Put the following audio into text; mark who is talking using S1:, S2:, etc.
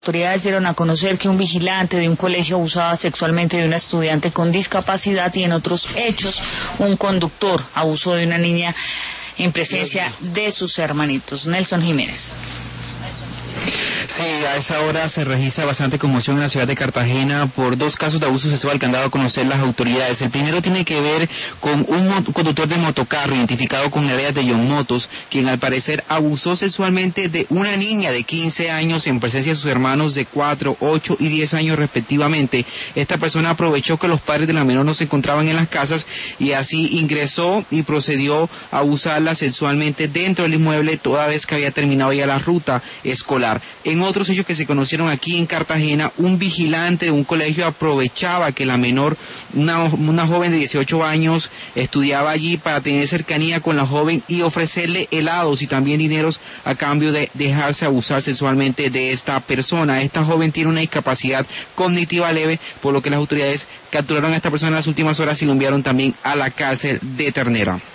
S1: autoridades dieron a conocer que un vigilante de un colegio abusaba sexualmente de una estudiante con discapacidad y en otros hechos un conductor abusó de una niña en presencia de sus hermanitos. Nelson Jiménez.
S2: Sí, a esa hora se registra bastante conmoción en la ciudad de Cartagena por dos casos de abuso sexual que han dado a conocer las autoridades. El primero tiene que ver con un conductor de motocarro identificado con alias de John Motos, quien al parecer abusó sexualmente de una niña de 15 años en presencia de sus hermanos de 4, 8 y 10 años respectivamente. Esta persona aprovechó que los padres de la menor no se encontraban en las casas y así ingresó y procedió a abusarla sexualmente dentro del inmueble toda vez que había terminado ya la ruta escolar. En otros hechos que se conocieron aquí en Cartagena, un vigilante de un colegio aprovechaba que la menor, una joven de 18 años, estudiaba allí para tener cercanía con la joven y ofrecerle helados y también dineros a cambio de dejarse abusar sexualmente de esta persona. Esta joven tiene una discapacidad cognitiva leve, por lo que las autoridades capturaron a esta persona en las últimas horas y lo enviaron también a la cárcel de Ternera.